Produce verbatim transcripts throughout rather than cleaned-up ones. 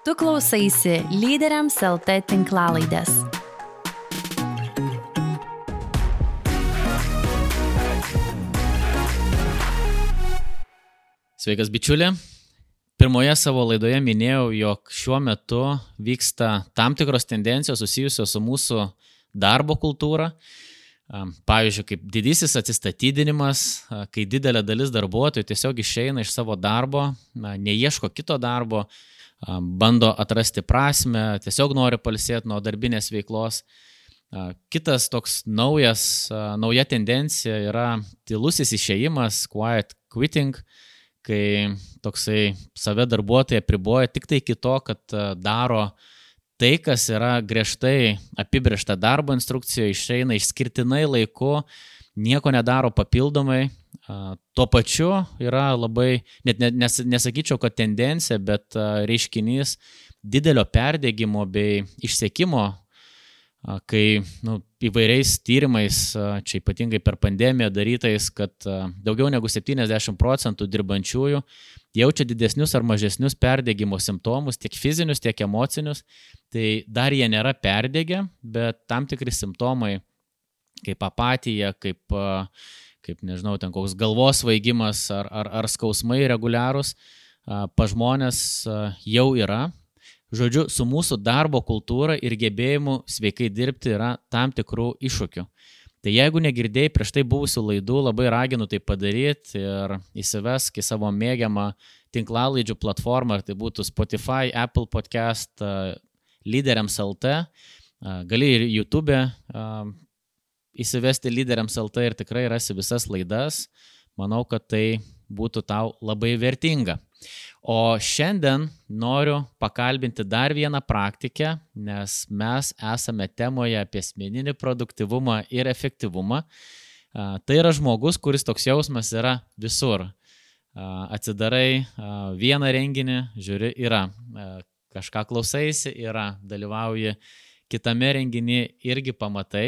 Tu klausaisi Lyderiams L T tinklalaidės. Sveikas bičiulė. Pirmoje savo laidoje minėjau, jog šiuo metu vyksta tam tikros tendencijos susijusios su mūsų darbo kultūra. Pavyzdžiui, kaip didysis atsistatydinimas, kai didelė dalis darbuotojų tiesiog išeina iš savo darbo, neieško kito darbo, bando atrasti prasmę, tiesiog nori pailsėti nuo darbinės veiklos. Kitas toks naujas, nauja tendencija yra tylusis išėjimas, quiet quitting, kai toksai save darbuotojai apriboja tik tai iki to, kad daro tai, kas yra griežtai apibrėžta darbo instrukcijoje, išeina išskirtinai laiku, nieko nedaro papildomai. Tuo pačiu yra labai, net nes, nesakyčiau, kad tendencija, bet reiškinys didelio perdegimo bei išsekimo, kai nu, įvairiais tyrimais, čia ypatingai per pandemiją darytais, kad daugiau negu septyniasdešimt procentų dirbančiųjų jaučia didesnius ar mažesnius perdegimo simptomus, tiek fizinius, tiek emocinius. Tai dar jie nėra perdegę, bet tam tikri simptomai, kaip apatija, kaip, kaip nežinau, ten koks galvos svaigimas ar, ar, ar skausmai reguliarūs, pa žmonės jau yra. Žodžiu, su mūsų darbo kultūra ir gebėjimu sveikai dirbti yra tam tikrų iššūkių. Tai jeigu negirdėjai prieš tai buvusių laidų, labai raginu tai padaryti ir įsivesk į savo mėgiamą tinklalaidžių platformą, ar tai būtų Spotify, Apple Podcast, Lyderiams L T. Gali ir YouTube įsivesti Lyderiams L T ir tikrai rasi visas laidas. Manau, kad tai būtų tau labai vertinga. O šiandien noriu pakalbinti dar vieną praktikę, nes mes esame temoje apie asmeninį produktyvumą ir efektyvumą. Tai yra žmogus, kuris toks jausmas yra visur. Atsidarai vieną renginį, žiūri, yra. Kažką klausaisi, yra. Dalyvauji kitame renginį, irgi pamatai.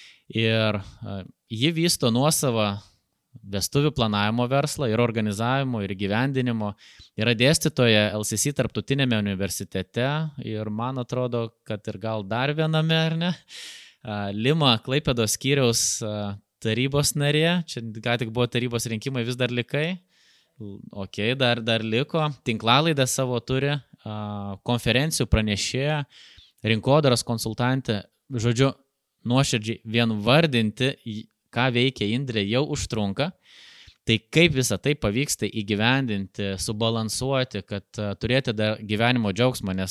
Ir ji vysto nuosavą vestuvių planavimo verslą ir organizavimo ir gyvendinimo. Yra dėstytoja L C C tarptautinėme universitete ir man atrodo, kad ir gal dar viename, ar ne? Lima Klaipėdos skyriaus tarybos narė. Čia ką tik buvo tarybos rinkimai, vis dar likai. Ok, dar, dar liko. Tinklalaidę savo turi, konferencijų pranešėja, rinkodaros konsultantė. Žodžiu, nuoširdžiai vien vardinti, ką veikia Indrė, jau užtrunka. Tai kaip visą tai pavyksta įgyvendinti, subalansuoti, kad turėti dar gyvenimo džiaugsmą, nes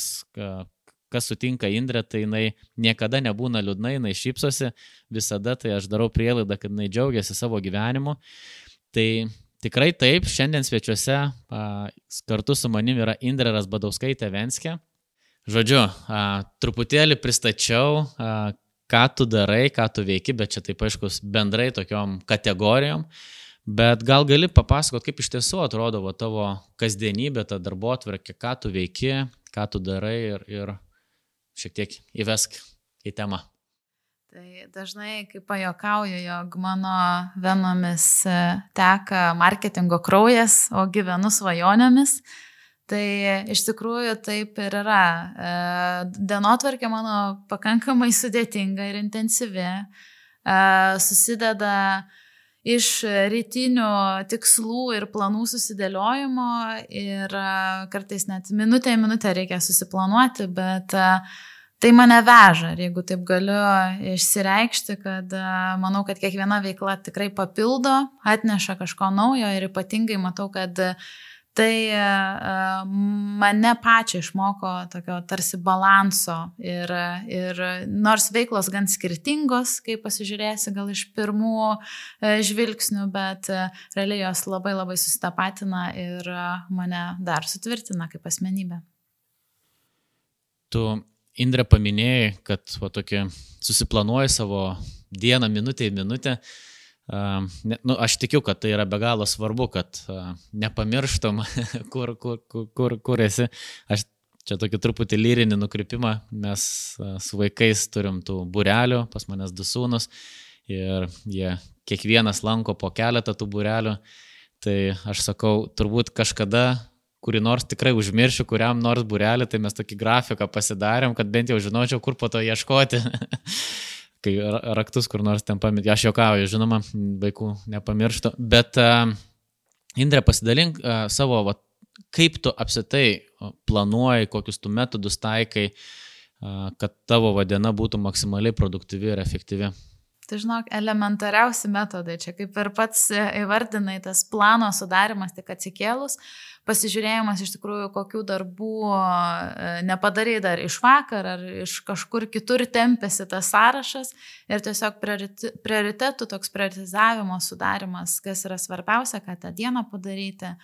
kas sutinka Indrė, tai jinai niekada nebūna liūdna, jinai šypsosi visada, tai aš darau prielaidą, kad jinai džiaugiasi savo gyvenimu. Tai tikrai taip, šiandien svečiuose kartu su manim yra Indrė Razbadauskaitė-Venskė. Žodžiu, truputėlį pristačiau, ką tu darai, ką tu veiki, bet čia taip aiškus bendrai tokiom kategorijom. Bet gal gali papasakot, kaip iš tiesų atrodo va, tavo kasdienybė, ta darbotvarkė, ką tu veiki, ką tu darai ir, ir šiek tiek įvesk į temą. Tai dažnai, kaip pajuokauju, jog mano venomis teka marketingo kraujas, o gyvenu svajonėmis. Tai iš tikrųjų taip ir yra. Dienotvarkė mano pakankamai sudėtinga ir intensyvi. Susideda iš rytinių tikslų ir planų susidėliojimo ir kartais net minutę į minutę reikia susiplanuoti, bet tai mane veža. Ir jeigu taip galiu išsireikšti, kad manau, kad kiekviena veikla tikrai papildo, atneša kažko naujo ir ypatingai matau, kad tai mane pačią išmoko tokio tarsi balanso ir, ir nors veiklos gan skirtingos, kai pasižiūrėsi gal iš pirmų žvilgsnių, bet realiai jos labai labai susitapatina ir mane dar sutvirtina kaip asmenybė. Tu, Indrė, paminėjai, kad va, tokį, susiplanuoji savo dieną minutę į minutę. Uh, ne, nu, aš tikiu, kad tai yra be galo svarbu, kad uh, nepamirštum, kur, kur, kur, kur esi. Aš čia tokį truputį lyrinį nukrypimą, mes uh, su vaikais turim tų būrelių, pas manęs du sūnus ir jie kiekvienas lanko po keletą tų būrelių. Tai aš sakau, turbūt kažkada kurį nors tikrai užmiršiu, kuriam nors būrelį, tai mes tokį grafiką pasidarėm, kad bent jau žinočiau, kur po to ieškoti. Kai raktus kur nors ten pamiršti. Aš juokauju, žinoma, vaikų nepamirštu. Bet uh, Indrė, pasidalink uh, savo, va, kaip tu apsitai planuoji, kokius tu metodus taikai, uh, kad tavo va, diena būtų maksimaliai produktyvi ir efektyvi. Tai žinok, elementariausi metodai, čia kaip ir pats įvardinai, tas plano sudarimas tik atsikėlus, pasižiūrėjimas iš tikrųjų, kokių darbų nepadarai dar iš vakar ar iš kažkur kitur tempėsi tas sąrašas ir tiesiog prioritetų toks prioritizavimo sudarimas, kas yra svarbiausia, ką tą dieną padaryti.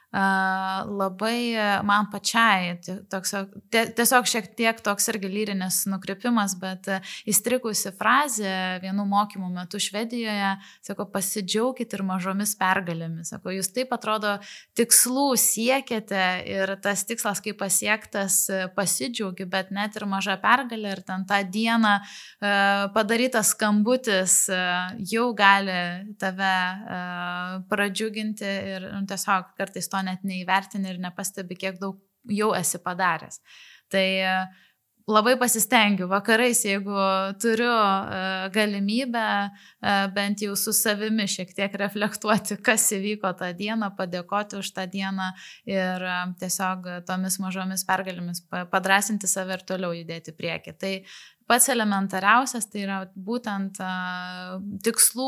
Uh, labai man pačiai toks, tiesiog šiek tiek toks irgi lyrinis nukrypimas, bet įstrikusi frazė vienų mokymų metu Švedijoje, sako, pasidžiaukit ir mažomis pergalėmis. Sako, jūs taip atrodo tikslų siekiate ir tas tikslas, kaip pasiektas, pasidžiaugi, bet net ir maža pergalė ir ten tą dieną uh, padarytas skambutis uh, jau gali tave uh, pradžiuginti ir nu, tiesiog kartais to net neįvertini ir nepastebi, kiek daug jau esi padaręs. Tai labai pasistengiu vakarais, jeigu turiu galimybę bent jau su savimi šiek tiek reflektuoti, kas įvyko tą dieną, padėkoti už tą dieną ir tiesiog tomis mažomis pergalėmis padrasinti save ir toliau judėti prieki. Tai pats elementariausias tai yra būtent tikslų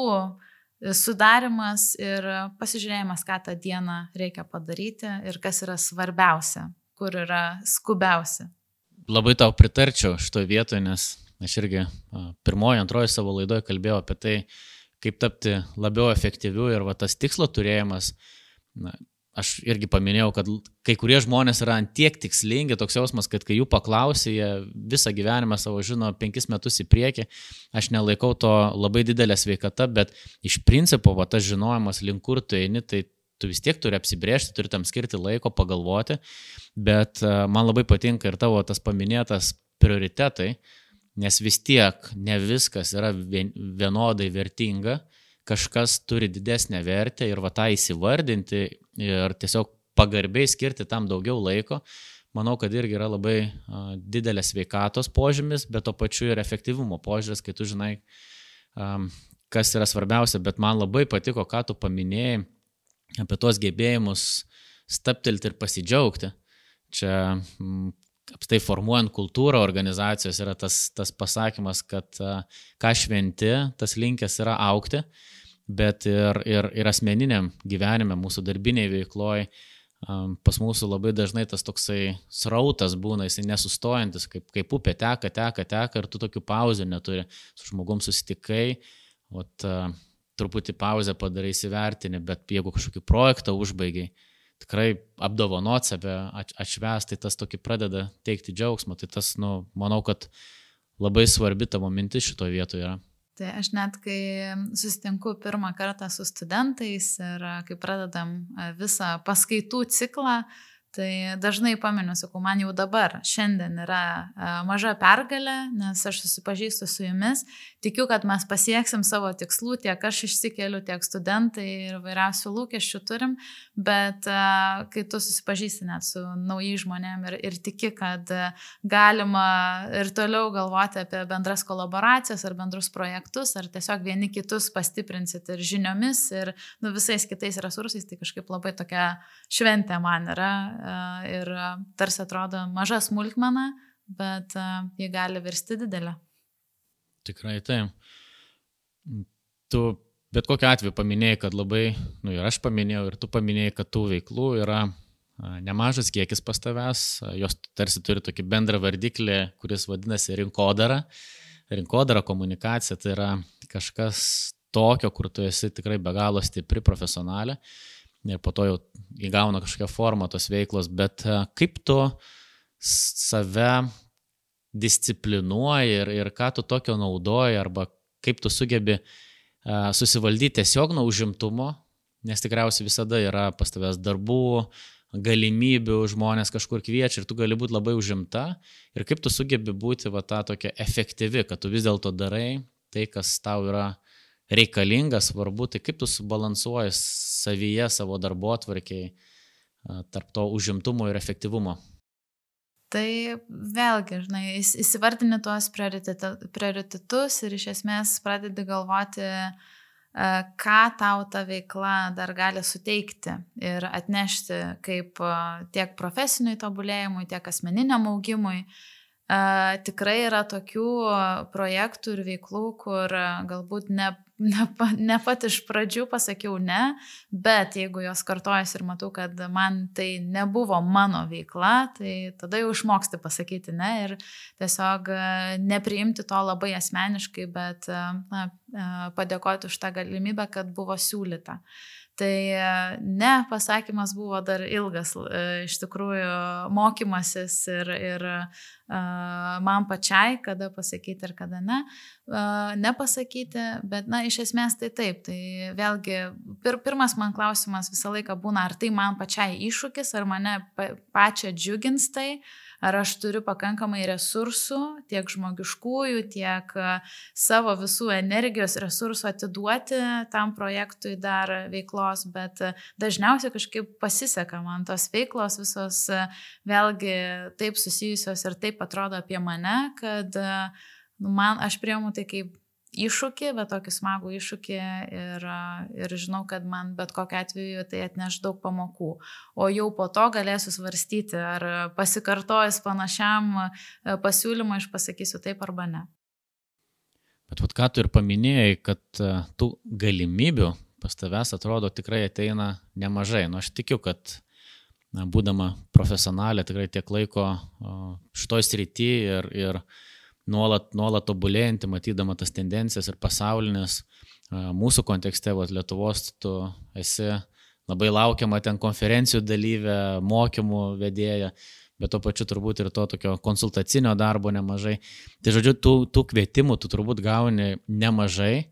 sudarimas ir pasižiūrėjimas, ką tą dieną reikia padaryti ir kas yra svarbiausia, kur yra skubiausia. Labai tau pritarčiau šitoje vietoje, nes aš irgi pirmoji, antroji savo laidoje kalbėjau apie tai, kaip tapti labiau efektyviu ir va, tas tikslo turėjimas. Na, aš irgi paminėjau, kad kai kurie žmonės yra ant tiek tikslingi, toks jausmas, kad kai jų paklausi, jie visą gyvenimą savo žino penkis metus į priekį. Aš nelaikau to labai didelę sveikatą, bet iš principo va, tas žinojimas, link kur tu eini, tai tu vis tiek turi apsibrėžti, turi tam skirti laiko, pagalvoti, bet man labai patinka ir tavo tas paminėtas prioritetai, nes vis tiek ne viskas yra vienodai vertinga. Kažkas turi didesnę vertę ir va tą įsivardinti ir tiesiog pagarbiai skirti tam daugiau laiko, manau, kad irgi yra labai a, didelės sveikatos požymis, bet to pačiu ir efektyvumo požiūris, kai tu žinai, a, kas yra svarbiausia, bet man labai patiko, ką tu paminėjai apie tos gebėjimus staptelti ir pasidžiaugti. Čia m, apstai formuojant kultūrą organizacijos yra tas, tas pasakymas, kad a, ką šventi, tas linkęs yra augti, bet ir, ir, ir asmeniniam gyvenime, mūsų darbiniai veikloj, a, pas mūsų labai dažnai tas toksai srautas būna, jisai nesustojantis, kaip, kaip upė teka, teka, teka ir tu tokių pauzių neturi. Su žmogum susitikai, ot, a, truputį pauzę padarai įsivertini, bet jeigu kažkokį projektą užbaigiai, tikrai apdovanot save, atšvęs, tai tas tokį pradeda teikti džiaugsmą. Tai tas, nu, manau, kad labai svarbi tavo mintis šitoje vietoje yra. Tai aš net, kai susitinku pirmą kartą su studentais ir kai pradedam visą paskaitų ciklą, tai dažnai paminiu, sakau, man jau dabar, šiandien yra maža pergalė, nes aš susipažįstu su jumis, tikiu, kad mes pasieksim savo tikslų, tiek aš išsikeliu, tiek studentai ir vairiausių lūkesčių turim, bet kai tu susipažįsti net su naujai žmonėm ir, ir tiki, kad galima ir toliau galvoti apie bendras kolaboracijas ar bendrus projektus, ar tiesiog vieni kitus pastiprinsit ir žiniomis ir nu, visais kitais resursais, tai kažkaip labai tokia šventė man yra. Ir tarsi atrodo maža smulkmena, bet jie gali virsti didelę. Tikrai taip. Tu bet kokiu atveju paminėjai, kad labai, nu ir aš paminėjau, ir tu paminėjai, kad tų veiklų yra nemažas kiekis pas tavęs, jos tarsi turi tokį bendrą vardiklį, kuris vadinasi rinkodara. Rinkodara, komunikacija, tai yra kažkas tokio, kur tu esi tikrai be galo stipri profesionalė. Ir po to jau įgauna kažkokią formą tos veiklos, bet kaip tu save disciplinuoji ir, ir ką tu tokio naudoji, arba kaip tu sugebi uh, susivaldyti tiesiog nuo užimtumo, nes tikriausiai visada yra pas tavęs darbų, galimybių, žmonės kažkur kviečia ir tu gali būti labai užimta ir kaip tu sugebi būti va, ta tokia efektyvi, kad tu vis dėlto darai tai, kas tau yra reikalinga, svarbu, tai kaip tu subalansuoji savyje, savo darbotvarkiai, tarp to užimtumo ir efektyvumo? Tai vėlgi, žinai, įsivardini tuos prioritetus ir iš esmės pradedi galvoti, ką tau ta veikla dar gali suteikti ir atnešti kaip tiek profesiniui tobulėjimui, tiek asmeniniam augimui. Tikrai yra tokių projektų ir veiklų, kur galbūt ne, ne, ne pat iš pradžių pasakiau ne, bet jeigu jos kartojasi ir matau, kad man tai nebuvo mano veikla, tai tada jau išmoksti pasakyti ne ir tiesiog nepriimti to labai asmeniškai, bet na, padėkoti už tą galimybę, kad buvo siūlyta. Tai ne, pasakymas buvo dar ilgas, iš tikrųjų mokymasis ir, ir man pačiai, kada pasakyti ir kada ne, nepasakyti, bet na, iš esmės tai taip, tai vėlgi pir, pirmas man klausimas visą laiką būna, ar tai man pačiai iššūkis, ar mane pačią džiugins tai, ar aš turiu pakankamai resursų, tiek žmogiškųjų, tiek savo visų energijos resursų atiduoti tam projektui dar veiklos, bet dažniausiai kažkaip pasiseka man tos veiklos visos vėlgi taip susijusios ir taip atrodo apie mane, kad man, aš priimu tai kaip iššūkį, bet tokį smagų iššūkį ir, ir žinau, kad man bet kokiu atveju tai atneš daug pamokų. O jau po to galėsiu svarstyti, ar pasikartojus panašiam pasiūlymui aš pasakysiu taip arba ne. Bet vat ką tu ir paminėjai, kad tų galimybių pas tavęs atrodo tikrai ateina nemažai. Nu, aš tikiu, kad na, būdama profesionalė tikrai tiek laiko šitoj srity ir, ir nuolat, nuolat tobulėjantį, matydama tas tendencijas ir pasaulinės. Mūsų kontekste, vat, Lietuvos, tu esi labai laukiama ten konferencijų dalyvė, mokymų vedėja, bet to pačiu turbūt ir to tokio konsultacinio darbo nemažai. Tai žodžiu, tų, tų kvietimų tu turbūt gauni nemažai.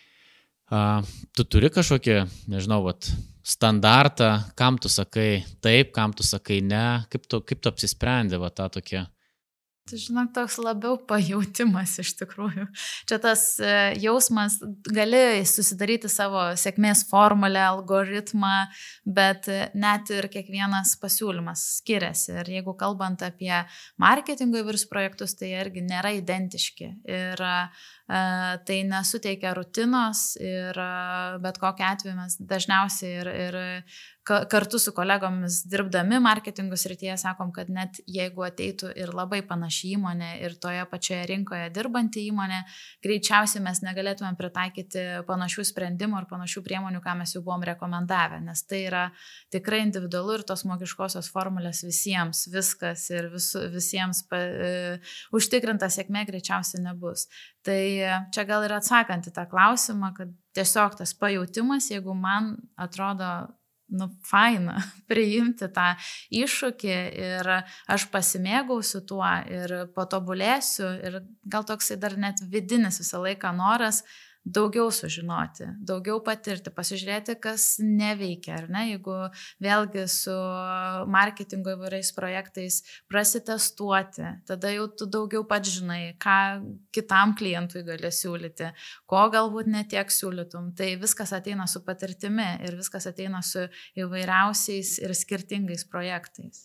Tu turi kažkokį, nežinau, vat, standartą, kam tu sakai taip, kam tu sakai ne, kaip tu, kaip tu apsisprendi va, tą tokią. Tai žinok, toks labiau pajautimas iš tikrųjų. Čia tas jausmas, gali susidaryti savo sėkmės formulę, algoritmą, bet net ir kiekvienas pasiūlymas skiriasi. Ir jeigu kalbant apie marketingo įvairius projektus, tai irgi nėra identiški. Ir tai nesuteikia rutinos ir bet kokiu atveju mes dažniausiai ir, ir kartu su kolegomis dirbdami marketingo srityje sakom, kad net jeigu ateitų ir labai panaši įmonė ir toje pačioje rinkoje dirbanti įmonė, greičiausiai mes negalėtumėm pritaikyti panašių sprendimų ir panašių priemonių, ką mes jau buvom rekomendavę, nes tai yra tikrai individualu ir tos mogiškosios formulės visiems, viskas ir vis, visiems pa, e, užtikrinta sėkmė greičiausiai nebus. Tai čia gal ir atsakant į tą klausimą, kad tiesiog tas pajautimas, jeigu man atrodo nu, faina priimti tą iššūkį ir aš pasimėgausiu tuo ir patobulėsiu ir gal toksai dar net vidinis visą laiką noras daugiau sužinoti, daugiau patirti, pasižiūrėti, kas neveikia, ar ne, jeigu vėlgi su marketingo įvairiais projektais prasitestuoti, tada jau tu daugiau pats žinai, ką kitam klientui gali siūlyti, ko galbūt netiek siūlytum, tai viskas ateina su patirtimi ir viskas ateina su įvairiausiais ir skirtingais projektais.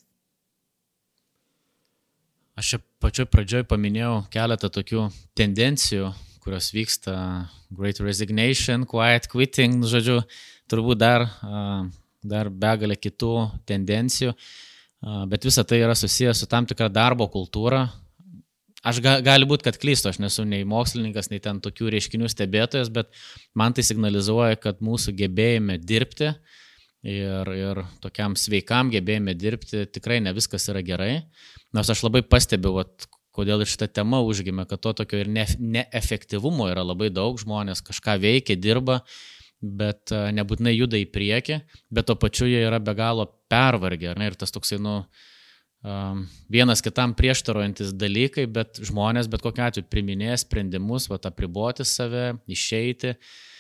Aš čia pačioj pradžioj paminėjau keletą tokių tendencijų, kurios vyksta, Great Resignation, Quiet Quitting, žodžiu, turbūt dar, dar begalė kitų tendencijų, bet visa tai yra susijęs su tam tikra darbo kultūra. Aš ga, gali būti, kad klystu, aš nesu nei mokslininkas, nei ten tokių reiškinių stebėtojas, bet man tai signalizuoja, kad mūsų gebėjime dirbti ir, ir tokiam sveikam gebėjime dirbti tikrai ne viskas yra gerai. Nors aš labai pastebiu, vat, kodėl ir šitą temą užgimė, kad to tokio ir ne, neefektyvumo yra labai daug, žmonės kažką veikia, dirba, bet nebūtinai juda į priekį, bet to pačiu jie yra be galo pervargę, ne, ir tas toksai, nu, vienas kitam prieštarojantis dalykai, bet žmonės bet kokiu atveju priminėja sprendimus, va, apriboti save, išeiti.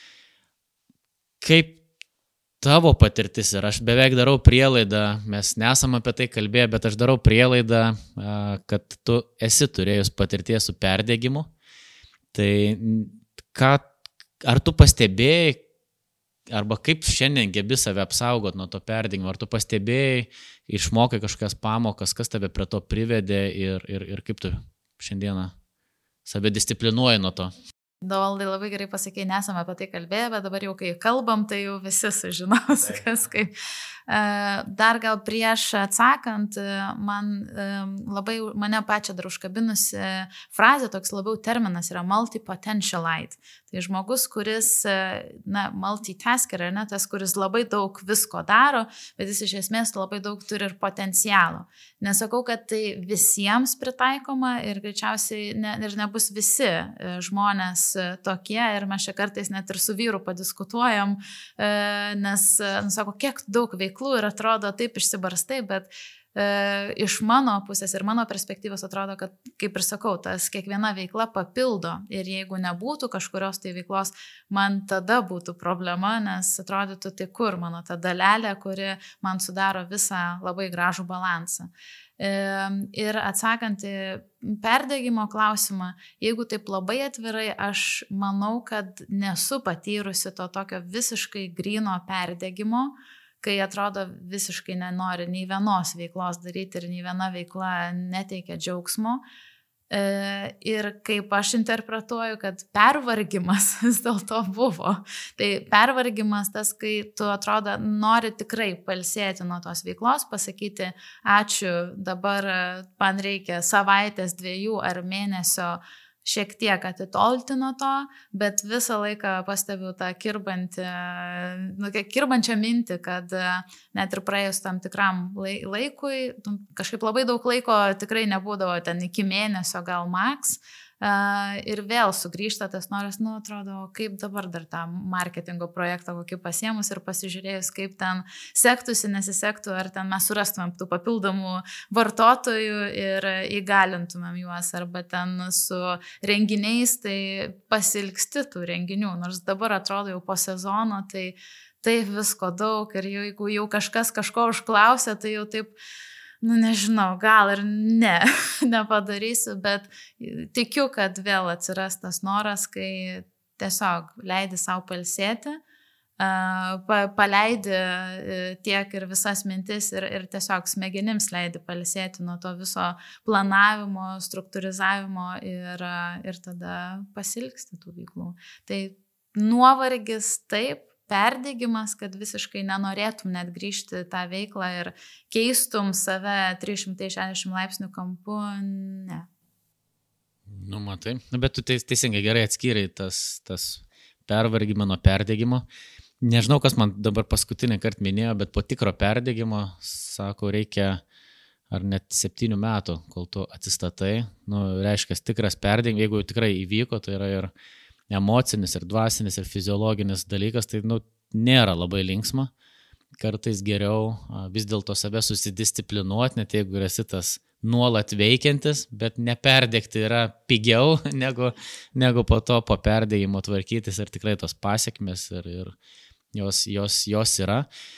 Kaip tavo patirtis ir aš beveik darau prielaidą, mes nesam apie tai kalbėję, bet aš darau prielaidą, kad tu esi turėjus patirties su perdegimu. Tai ką, ar tu pastebėjai, arba kaip šiandien gebi save apsaugot nuo to perdegimo, ar tu pastebėjai, išmokai kažkokias pamokas, kas tave prie to privedė ir, ir, ir kaip tu šiandieną save disciplinuoji nuo to. Dovaldai, labai gerai pasakė, nesame apie tai kalbėję, bet dabar jau kai kalbam, tai jau visi sužinos, kas kaip. Dar gal prieš atsakant, man labai, mane pačią dar užkabinusi frazė, toks labiau terminas yra multi-potentialite. Tai žmogus, kuris, na, multitasker, ne, tas, kuris labai daug visko daro, bet jis iš esmės labai daug turi ir potencialo. Nesakau, kad tai visiems pritaikoma ir greičiausiai ne, ir nebus visi žmonės tokie ir mes čia kartais net ir su vyru padiskutuojam, nes, nu, sako, kiek daug veiklų ir atrodo taip išsibarstai, bet e, iš mano pusės ir mano perspektyvos atrodo, kad, kaip ir sakau, tas kiekviena veikla papildo ir jeigu nebūtų kažkurios tai veiklos, man tada būtų problema, nes atrodytų, tai kur mano ta dalelė, kuri man sudaro visą labai gražų balansą. Ir atsakant į perdegimo klausimą, jeigu taip labai atvirai, aš manau, kad nesu patyrusi to tokio visiškai gryno perdegimo, kai atrodo visiškai nenori nei vienos veiklos daryti ir nei viena veikla neteikia džiaugsmo. Ir kaip aš interpretuoju, kad pervargimas vis dėlto buvo. Tai pervargimas tas, kai tu atrodo nori tikrai pailsėti nuo tos veiklos, pasakyti ačiū, dabar man reikia savaitės, dviejų ar mėnesio šiek tiek atitolti nuo to, bet visą laiką pastebiu tą kirbantį, nu, kirbančią mintį, kad net ir praėjus tam tikram laikui, kažkaip labai daug laiko tikrai nebūdavo ten iki mėnesio gal maks, ir vėl sugrįžta tas noras, nu, atrodo, kaip dabar dar tą marketingo projektą kokį pasiemus ir pasižiūrėjus, kaip ten sektųsi, nesisektų, ar ten mes surastumėm tų papildomų vartotojų ir įgalintumėm juos, arba ten su renginiais, tai pasilgsti tų renginių, nors dabar atrodo jau po sezono, tai taip visko daug ir jeigu jau kažkas kažko užklausia, tai jau taip, nu nežinau, gal ir ne, nepadarysiu, bet tikiu, kad vėl atsiras tas noras, kai tiesiog leidi savo pailsėti, paleidi tiek ir visas mintis ir, ir tiesiog smegenims leidi pailsėti nuo to viso planavimo, struktūrizavimo ir, ir tada pasilgsti tų veiklų. Tai nuovargis taip, perdegimas, kad visiškai nenorėtum net grįžti tą veiklą ir keistum save trys šimtai šešiasdešimt laipsnių kampu, ne. Nu, matai, bet tu teisingai gerai atskyrai tas, tas pervargimą nuo perdegimo. Nežinau, kas man dabar paskutinį kartą minėjo, bet po tikro perdegimo, sako, reikia ar net septynių metų, kol tu atsistatai. Nu, reiškia, tikras perdegimas, jeigu tikrai įvyko, tai yra ir emocinis, ir dvasinis, ir fiziologinis dalykas, tai nu, nėra labai linksma. Kartais geriau vis dėlto save susidisciplinuoti, net jeigu esi tas nuolat veikiantis, bet neperdegti yra pigiau negu, negu po to po perdegimo tvarkytis ir tikrai tos pasiekmes ir, ir jos, jos, jos yra.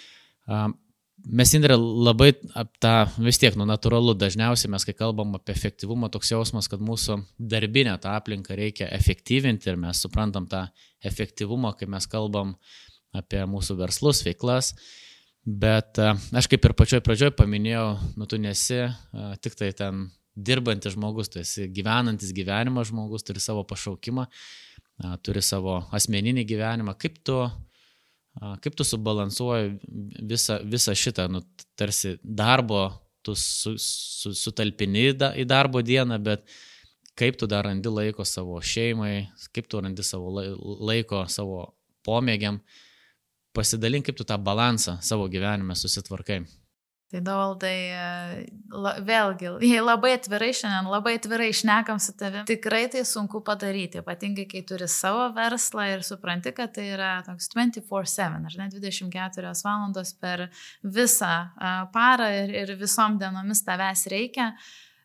Mes, Indrė, labai tą vis tiek, nu, natūralu, dažniausiai mes, kai kalbam apie efektyvumą, toks jausmas, kad mūsų darbinę tą aplinką reikia efektyvinti ir mes suprantam tą efektyvumą, kai mes kalbam apie mūsų verslus, veiklas, bet aš kaip ir pačioj pradžioj paminėjau, nu, tu nesi tik tai ten dirbantis žmogus, tu esi gyvenantis gyvenimą žmogus, turi savo pašaukimą, turi savo asmeninį gyvenimą, kaip tu Kaip tu subalansuoji visą, visą šitą, nu, tarsi darbo, tu su, su, sutalpini į darbo dieną, bet kaip tu dar randi laiko savo šeimai, kaip tu randi savo laiko savo pomėgiam, pasidalink, kaip tu tą balansą savo gyvenime susitvarkai. Tai Dovaldai, vėlgi, jei labai atvirai šiandien, labai atvirai šnekam su tavimi, tikrai tai sunku padaryti, ypatingai kai turi savo verslą ir supranti, kad tai yra toks dviraštuonių sedem, ar ne, dvidešimt keturios valandos per visą parą ir, ir visom dienomis tavęs reikia.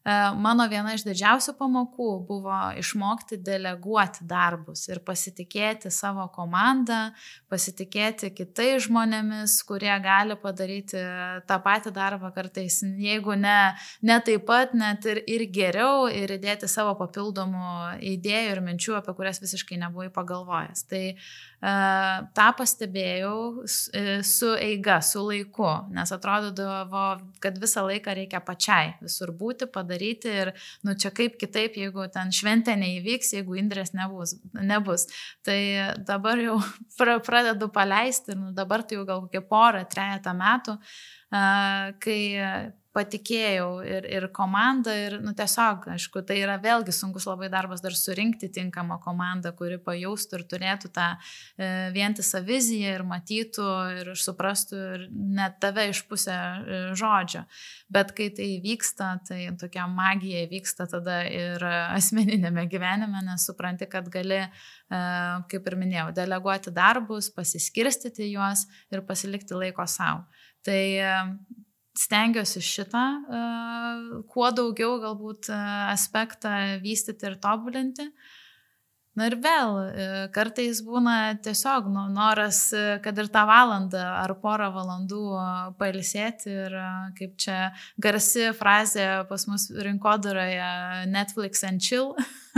Mano viena iš didžiausių pamokų buvo išmokti deleguoti darbus ir pasitikėti savo komandą, pasitikėti kitais žmonėmis, kurie gali padaryti tą patį darbą kartais, jeigu ne, ne taip pat, net ir, ir geriau, ir įdėti savo papildomų idėjų ir minčių, apie kurias visiškai nebuvai pagalvojęs. Tai uh, tą pastebėjau su eiga, su laiku, nes atrodydavo, kad visą laiką reikia pačiai visur būti, padaryti. daryti ir, nu, čia kaip kitaip, jeigu ten šventė neįvyks, jeigu Indrės nebus. nebus. Tai dabar jau pradedu paleisti, nu, dabar tai jau gal kokie porą, trejata metų, kai patikėjau ir, ir komandą ir, nu, tiesiog, aišku, tai yra vėlgi sunkus labai darbas dar surinkti tinkamą komandą, kuri pajaustų ir turėtų tą e, vientisą viziją ir matytų ir suprastų ir net tave iš pusę e, žodžio. Bet kai tai vyksta, tai tokia magija vyksta tada ir asmeninėme gyvenime, nes supranti, kad gali, e, kaip ir minėjau, deleguoti darbus, pasiskirstyti juos ir pasilikti laiko savo. Tai e, stengiuosi šitą uh, kuo daugiau galbūt uh, aspektą vystyti ir tobulinti. Na ir vėl, uh, kartais būna tiesiog nu, noras, uh, kad ir tą valandą ar porą valandų uh, pailsėti ir uh, kaip čia garsi frazė pas mus rinkodaroje Netflix and chill.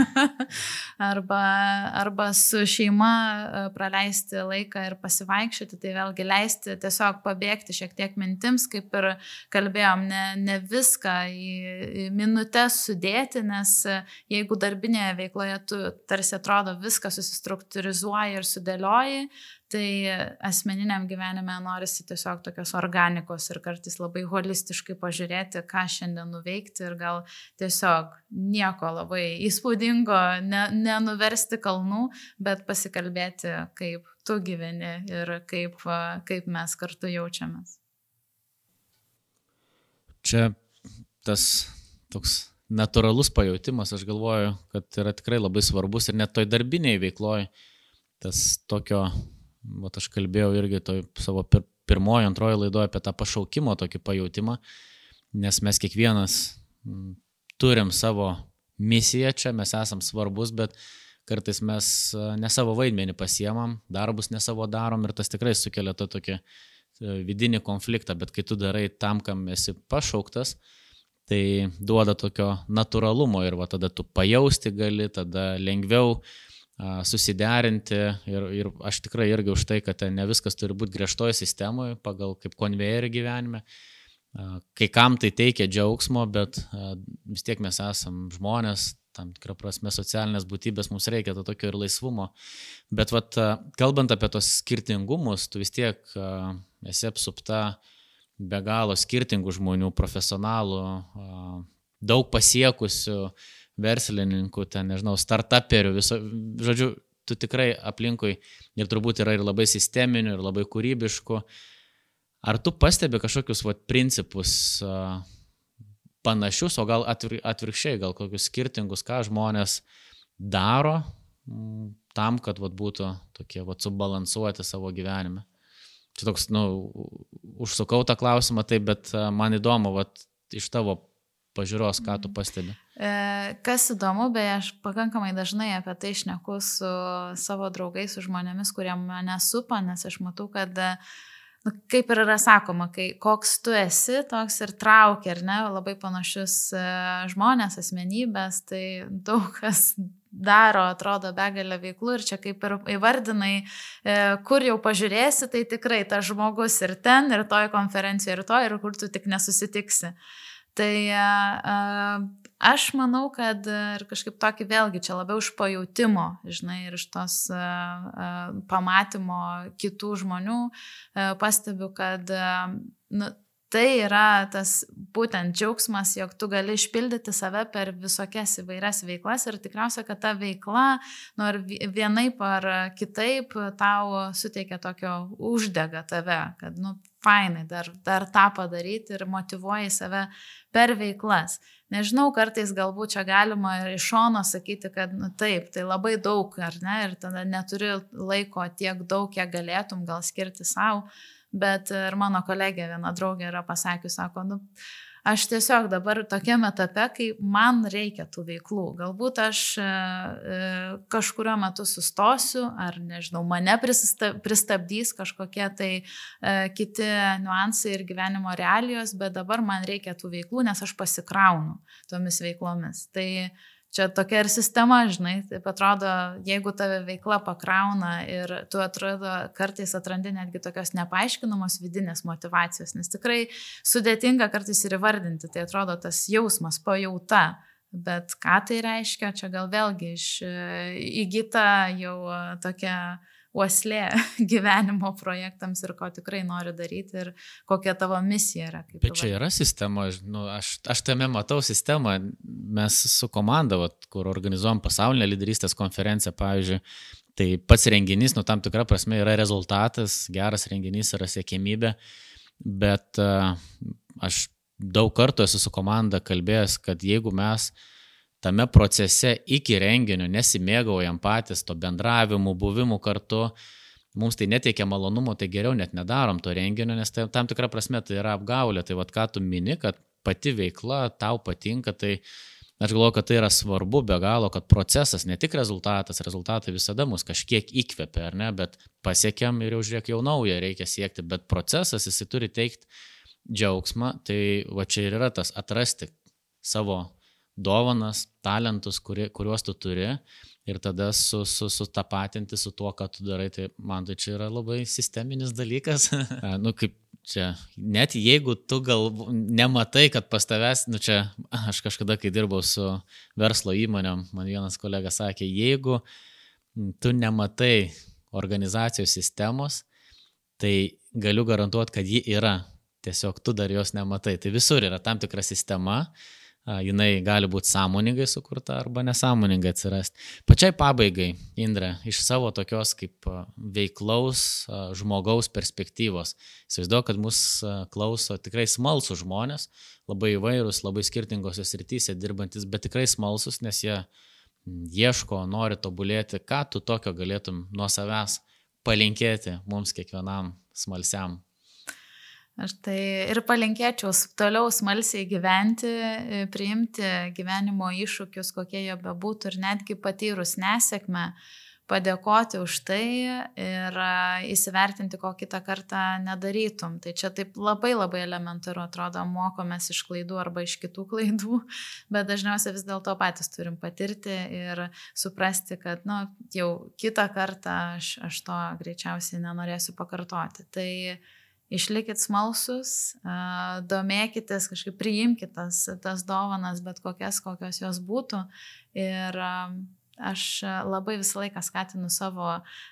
arba, arba su šeima praleisti laiką ir pasivaikščioti, tai vėlgi leisti tiesiog pabėgti šiek tiek mintims, kaip ir kalbėjom, ne, ne viską į, į minutės sudėti, nes jeigu darbinėje veikloje tu tarsi atrodo viską susistruktūrizuoji ir sudėlioji, tai asmeniniam gyvenime norisi tiesiog tokios organikos ir kartais labai holistiškai pažiūrėti, ką šiandien nuveikti ir gal tiesiog nieko labai įspūdingo, ne, nenuversti kalnų, bet pasikalbėti, kaip tu gyveni ir kaip, kaip mes kartu jaučiamės. Čia tas toks natūralus pajautimas, aš galvoju, kad yra tikrai labai svarbus ir net toj darbiniai veikloj tas tokio, vat aš kalbėjau irgi toj savo pir, pirmojo, antrojo laidoje apie tą pašaukimo tokį pajautimą, nes mes kiekvienas m, turim savo misiją čia, mes esam svarbus, bet kartais mes ne savo vaidmenį pasiemam, darbus ne savo darom ir tas tikrai sukelia tą tokį vidinį konfliktą, bet kai tu darai tam, kam esi pašauktas, tai duoda tokio natūralumo ir va tada tu pajausti gali, tada lengviau susiderinti ir, ir aš tikrai irgi už tai, kad ne viskas turi būti griežtoje sistemoje, pagal kaip konvejerį gyvenime. Kai kam tai teikia džiaugsmo, bet vis tiek mes esam žmonės, tam tikrą prasme socialinės būtybės, mums reikia to tokio ir laisvumo. Bet vat, kalbant apie tos skirtingumus, tu vis tiek esi apsupta be galo skirtingų žmonių, profesionalų, daug pasiekusių, verslininkų, ten, nežinau, startuperių, viso, žodžiu, tu tikrai aplinkui ir turbūt yra ir labai sisteminių, ir labai kūrybiškų. Ar tu pastebi kažkokius vat, principus uh, panašius, o gal atvir, atvirkščiai, gal kokius skirtingus, ką žmonės daro m, tam, kad vat, būtų tokie vat, subalansuoti savo gyvenime? Čia toks, nu, užsukau tą klausimą, taip, bet uh, man įdomu, vat, iš tavo pažiūros, ką tu pastebi. Kas įdomu, beje, aš pakankamai dažnai apie tai šneku su savo draugais, su žmonėmis, kurie mane supa, nes aš matau, kad, nu, kaip ir yra sakoma, kai koks tu esi, toks ir traukia, ar ne, labai panašius žmonės, asmenybės, tai daug kas daro, atrodo, begalę veiklų ir čia kaip ir įvardinai, kur jau pažiūrėsi, tai tikrai tas žmogus ir ten, ir toj konferencijoje, ir to, ir kur tu tik nesusitiksi. Tai uh, aš manau, kad ir kažkaip tokį vėlgi čia labiau iš pajautimo, žinai, ir iš tos uh, uh, pamatymo kitų žmonių uh, pastebiu, kad uh, nu, tai yra tas būtent džiaugsmas, jog tu gali išpildyti save per visokias įvairias veiklas ir tikriausiai, kad ta veikla, nu, ar vienaip ar kitaip tau suteikia tokio uždega tave, kad, nu, fainai dar, dar tą padaryti ir motyvuoji save per veiklas. Nežinau, kartais galbūt čia galima ir iš šono sakyti, kad, nu, taip, tai labai daug, ar ne, ir tada neturi laiko tiek daug, kiek galėtum gal skirti savo. Bet ir mano kolegė, viena draugė yra pasakius, sako, nu, aš tiesiog dabar tokiam etape, kai man reikia tų veiklų. Galbūt aš e, kažkurio metu sustosiu, ar nežinau, mane pristabdys kažkokie tai e, kiti niuansai ir gyvenimo realijos, bet dabar man reikia tų veiklų, nes aš pasikraunu tomis veiklomis. Tai čia tokia ir sistema, žinai, taip atrodo, jeigu tave veikla pakrauna ir tu atrodo, kartais atrandi netgi tokios nepaaiškinamos vidinės motivacijos, nes tikrai sudėtinga kartais ir įvardinti, tai atrodo tas jausmas, pajauta, bet ką tai reiškia, čia gal vėlgi iš įgyta jau tokia uoslė gyvenimo projektams ir ko tikrai nori daryti ir kokia tavo misija yra. Bet čia yra sistema, nu, aš, aš tame matau sistemą, mes su komanda, vat, kur organizuojam pasaulinę lyderystės konferenciją, pavyzdžiui, tai pats renginys, nu, tam tikra prasme yra rezultatas, geras renginys yra siekimybė, bet uh, aš daug kartų esu su komanda kalbėjęs, kad jeigu mes tame procese iki renginio nesimėgaujam patys to bendravimu, buvimu kartu, mums tai neteikia malonumo, tai geriau net nedarom to renginio, nes tai, tam tikra prasme tai yra apgaulė. Tai vat ką tu mini, kad pati veikla tau patinka, tai aš galvoju, kad tai yra svarbu be galo, kad procesas, ne tik rezultatas, rezultatai visada mus kažkiek įkvepia, ar ne, bet pasiekiam ir jau žiūrėk jau naują reikia siekti, bet procesas jisai turi teikti džiaugsmą, tai va čia ir yra tas atrasti savo dovanas, talentus, kuri, kuriuos tu turi ir tada su, su, sutapatinti su tuo, ką tu darai, tai man tai čia yra labai sisteminis dalykas. Nu, kaip čia, net jeigu tu gal nematai, kad pas tavęs, nu čia, aš kažkada, kai dirbau su verslo įmonėm, man vienas kolega sakė, jeigu tu nematai organizacijos sistemos, tai galiu garantuoti, kad ji yra, tiesiog tu dar jos nematai. Tai visur yra tam tikra sistema, jinai gali būti sąmoningai sukurta arba nesąmoningai atsirasti. Pačiai pabaigai, Indre, iš savo tokios kaip veiklaus žmogaus perspektyvos, įsivaizduoju, kad mus klauso tikrai smalsų žmonės, labai įvairūs, labai skirtingose srityse dirbantis, bet tikrai smalsus, nes jie ieško, nori tobulėti. Ką tu tokio galėtum nuo savęs palinkėti mums kiekvienam smalsiam? Aš tai ir palinkėčiau toliau smalsiai gyventi, priimti gyvenimo iššūkius, kokie jie bebūtų ir netgi patyrus nesėkmę, padėkoti už tai ir įsivertinti, ko kitą kartą nedarytum. Tai čia taip labai labai elementaru atrodo, mokomės iš klaidų arba iš kitų klaidų, bet dažniausiai vis dėlto patys turim patirti ir suprasti, kad nu, jau kitą kartą aš, aš to greičiausiai nenorėsiu pakartoti. Tai išlikit smalsus, domėkitės, kažkaip priimkit tas, tas dovanas, bet kokias, kokios jos būtų. Ir aš labai visą laiką skatinu savo,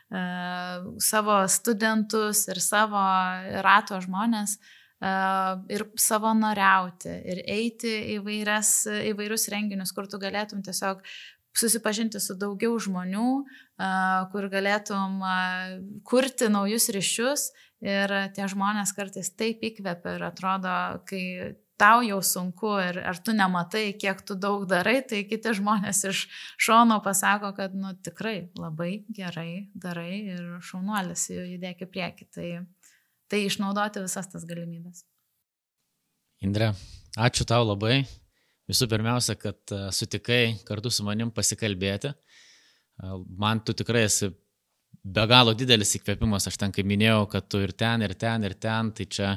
savo studentus ir savo rato žmonės ir savanoriauti ir eiti įvairias, įvairius renginius, kur tu galėtum tiesiog susipažinti su daugiau žmonių, kur galėtum kurti naujus ryšius ir tie žmonės kartais taip įkvepia ir atrodo, kai tau jau sunku ir ar tu nematai, kiek tu daug darai, tai kiti žmonės iš šono pasako, kad nu tikrai labai gerai darai ir šaunuolis, judėk į priekį. Tai, tai išnaudoti visas tas galimybės. Indre, ačiū tau labai. Visų pirmiausia, kad sutikai kartu su manim pasikalbėti. Man tu tikrai esi be galo didelis įkvėpimas. Aš ten, kaip minėjau, kad tu ir ten, ir ten, ir ten. Tai čia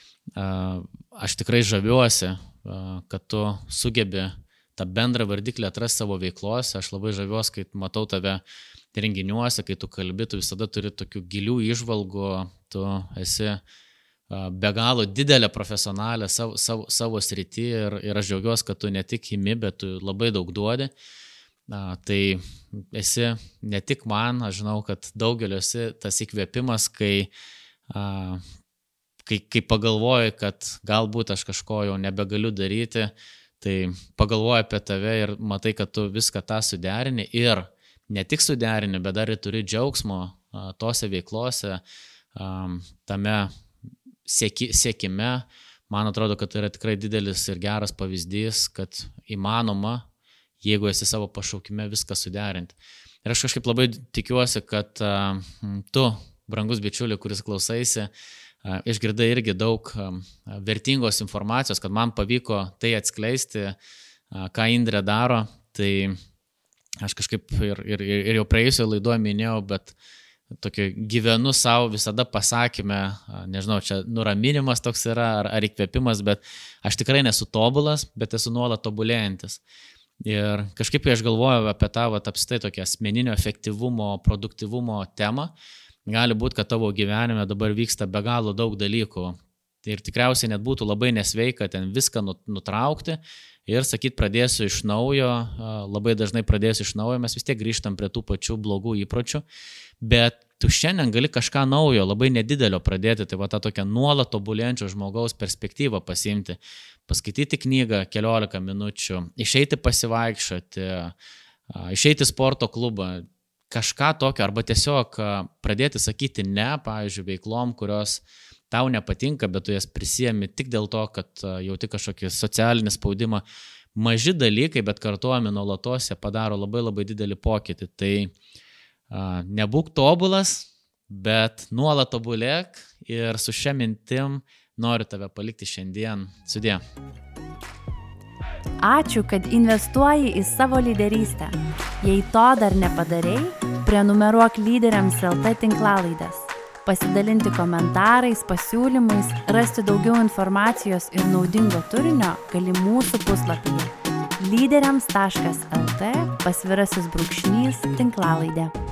aš tikrai žaviuosi, kad tu sugebi tą bendrą vardiklį atrasti savo veiklos. Aš labai žaviuosi, kai matau tave renginiuose, kai tu kalbi, tu visada turi tokių gilių įžvalgų, tu esi be galo didelė profesionalė savo, savo, savo srity ir, ir aš džiaugiuosi, kad tu ne tik imi, bet tu labai daug duodi. Na, tai esi ne tik man, aš žinau, kad daugeliu esi tas įkvėpimas, kai, a, kai, kai pagalvoji, kad galbūt aš kažko jau nebegaliu daryti, tai pagalvoji apie tave ir matai, kad tu viską tą suderini ir ne tik suderini, bet dar ir turi džiaugsmo a, tose veiklose, a, tame Sieki, siekime, man atrodo, kad tai yra tikrai didelis ir geras pavyzdys, kad įmanoma, jeigu esi savo pašaukime, viską suderinti. Ir aš kažkaip labai tikiuosi, kad uh, tu, brangus bičiuli, kuris klausaisi, išgirdai irgi daug vertingos informacijos, kad man pavyko tai atskleisti, ką Indrė daro. Tai aš kažkaip ir, ir, ir jau praėjusio laidoje minėjau, bet tokio gyvenu savo visada pasakymę, nežinau, čia nuraminimas toks yra, ar, ar įkvėpimas, bet aš tikrai nesu tobulas, bet esu nuolat tobulėjantis. Ir kažkaip, kai aš galvoju apie tą, vat, apstai tokią asmeninio efektyvumo, produktyvumo temą, gali būti, kad tavo gyvenime dabar vyksta be galo daug dalykų. Ir tikriausiai net būtų labai nesveika ten viską nutraukti ir sakyti, pradėsiu iš naujo, labai dažnai pradėsiu iš naujo, mes vis tiek grįžtam prie tų pačių blogų įpročių, bet tu šiandien gali kažką naujo, labai nedidelio pradėti, tai va tą tokią nuolat tobulėjančio žmogaus perspektyvą pasiimti, paskaityti knygą keliolika minučių, išeiti pasivaikščioti, išeiti sporto klubą, kažką tokio, arba tiesiog pradėti sakyti ne, pavyzdžiui, veiklom, kurios tau nepatinka, bet tu jas prisiemi tik dėl to, kad jauti kažkokį socialinį spaudimą. Maži dalykai, bet kartuojami nuolatos, jie padaro labai labai didelį pokytį. Tai a, nebūk tobulas, bet nuolat tobulėk ir su šia mintim noriu tave palikti šiandien. Sudie. Ačiū, kad investuoji į savo lyderystę. Jei to dar nepadarei, prenumeruok Lyderiams L T tinklalaidės. Pasidalinti komentarais, pasiūlymais, rasti daugiau informacijos ir naudingo turinio gali mūsų puslapyje lyderiams taškas lt pasvirasis brūkšnys tinklalaidė.